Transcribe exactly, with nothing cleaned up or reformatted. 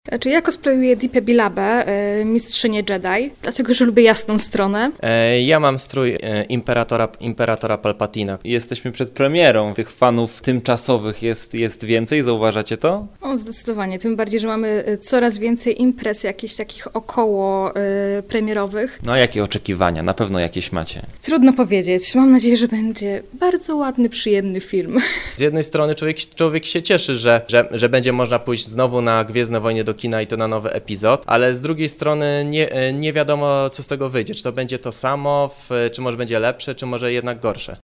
Znaczy ja cosplayuję Deepę Billabę, y, mistrzynię Jedi, dlatego że lubię jasną stronę. E, ja mam strój e, Imperatora, Imperatora Palpatina. Jesteśmy przed premierą. Tych fanów tymczasowych jest, jest więcej, zauważacie to? O, zdecydowanie, tym bardziej, że mamy y, coraz więcej imprez jakichś takich około y, premierowych. No a jakie oczekiwania? Na pewno jakieś macie. Trudno powiedzieć, mam nadzieję, że będzie bardzo ładny, przyjemny film. Z jednej strony człowiek, człowiek się cieszy, że, że, że będzie można pójść znowu na Gwiezdne Wojny do kina i to na nowy epizod, ale z drugiej strony nie, nie wiadomo, co z tego wyjdzie. Czy to będzie to samo, w, czy może będzie lepsze, czy może jednak gorsze.